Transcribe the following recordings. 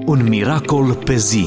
Un miracol pe zi.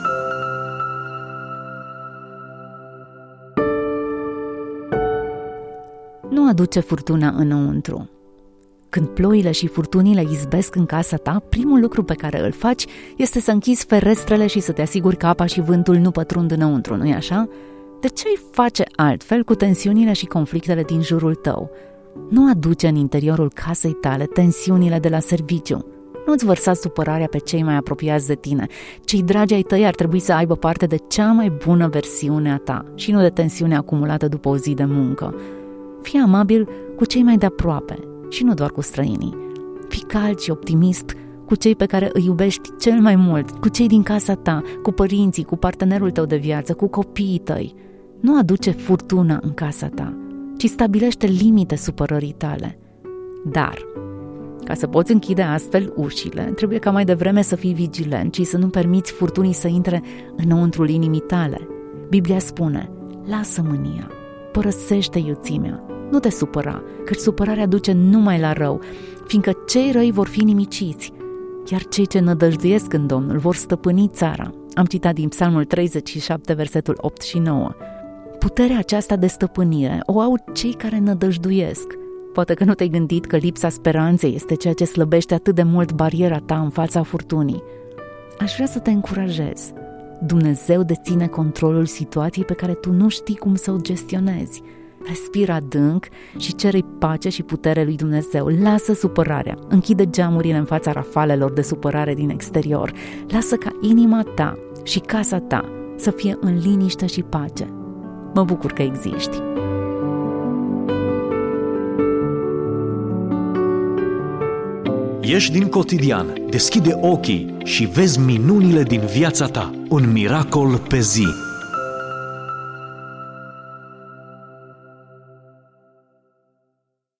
Nu aduce furtuna înăuntru. Când ploile și furtunile izbesc în casa ta, primul lucru pe care îl faci este să închizi ferestrele și să te asiguri că apa și vântul nu pătrund înăuntru, nu-i așa? De ce ai face altfel cu tensiunile și conflictele din jurul tău? Nu aduce în interiorul casei tale tensiunile de la serviciu. Nu-ți vărsa supărarea pe cei mai apropiați de tine. Cei dragi ai tăi ar trebui să aibă parte de cea mai bună versiune a ta și nu de tensiune acumulată după o zi de muncă. Fii amabil cu cei mai de aproape și nu doar cu străinii. Fii cald și optimist cu cei pe care îi iubești cel mai mult, cu cei din casa ta, cu părinții, cu partenerul tău de viață, cu copiii tăi. Nu aduce furtună în casa ta, ci stabilește limite supărării tale. Dar, ca să poți închide astfel ușile, trebuie ca mai devreme să fii vigilent și să nu permiți furtunii să intre înăuntrul inimii tale. Biblia spune: lasă mânia, părăsește iuțimea, nu te supăra, căci supărarea duce numai la rău, fiindcă cei răi vor fi nimiciți, iar cei ce nădăjduiesc în Domnul vor stăpâni țara. Am citat din Psalmul 37, versetul 8 și 9. Puterea aceasta de stăpânire o au cei care nădăjduiesc. Poate că nu te-ai gândit că lipsa speranței este ceea ce slăbește atât de mult bariera ta în fața furtunii. Aș vrea să te încurajez. Dumnezeu deține controlul situației pe care tu nu știi cum să o gestionezi. Respira adânc și cere-i pace și putere lui Dumnezeu. Lasă supărarea, închide geamurile în fața rafalelor de supărare din exterior. Lasă ca inima ta și casa ta să fie în liniște și pace. Mă bucur că existi. Ieși din cotidian, deschide ochii și vezi minunile din viața ta. Un miracol pe zi.